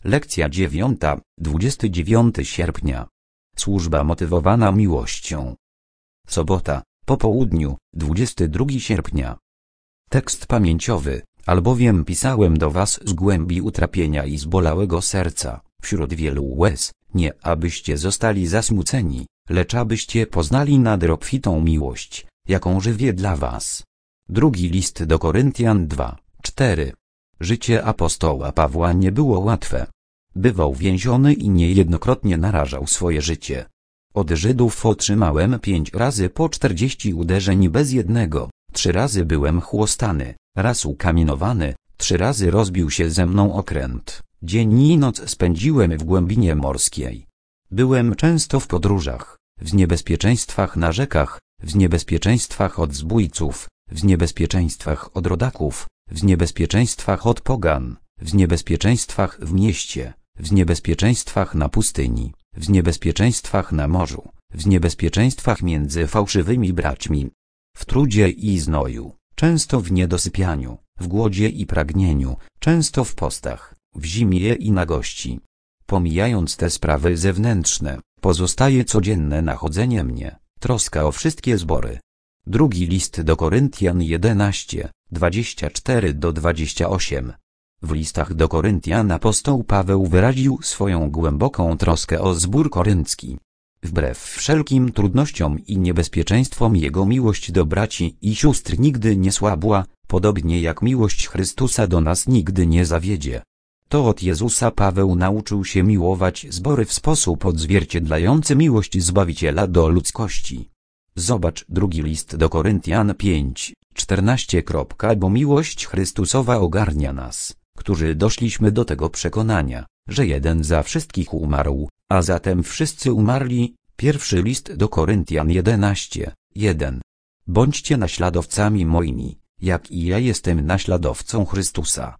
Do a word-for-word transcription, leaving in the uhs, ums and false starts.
Lekcja dziewiąta, dwudziestego dziewiątego sierpnia. Służba motywowana miłością. Sobota, po południu, dwudziestego drugiego sierpnia. Tekst pamięciowy, albowiem pisałem do was z głębi utrapienia i zbolałego serca, wśród wielu łez, nie abyście zostali zasmuceni, lecz abyście poznali nader obfitą miłość, jaką żywię dla was. Drugi list do Koryntian dwa, cztery. Życie apostoła Pawła nie było łatwe. Bywał więziony i niejednokrotnie narażał swoje życie. Od Żydów otrzymałem pięć razy po czterdzieści uderzeń bez jednego, trzy razy byłem chłostany, raz ukamienowany, trzy razy rozbił się ze mną okręt, dzień i noc spędziłem w głębinie morskiej. Byłem często w podróżach, w niebezpieczeństwach na rzekach, w niebezpieczeństwach od zbójców, w niebezpieczeństwach od rodaków, w niebezpieczeństwach od pogan, w niebezpieczeństwach w mieście, w niebezpieczeństwach na pustyni, w niebezpieczeństwach na morzu, w niebezpieczeństwach między fałszywymi braćmi, w trudzie i znoju, często w niedosypianiu, w głodzie i pragnieniu, często w postach, w zimie i nagości. Pomijając te sprawy zewnętrzne, pozostaje codzienne nachodzenie mnie, troska o wszystkie zbory. Drugi list do Koryntian jedenaście, dwadzieścia cztery do dwudziestu ośmiu. W listach do Koryntian apostoł Paweł wyraził swoją głęboką troskę o zbór koryncki. Wbrew wszelkim trudnościom i niebezpieczeństwom jego miłość do braci i sióstr nigdy nie słabła, podobnie jak miłość Chrystusa do nas nigdy nie zawiedzie. To od Jezusa Paweł nauczył się miłować zbory w sposób odzwierciedlający miłość Zbawiciela do ludzkości. Zobacz drugi list do Koryntian pięć, czternaście. Bo miłość Chrystusowa ogarnia nas, którzy doszliśmy do tego przekonania, że jeden za wszystkich umarł, a zatem wszyscy umarli. Pierwszy list do Koryntian jedenaście, jeden. Bądźcie naśladowcami moimi, jak i ja jestem naśladowcą Chrystusa.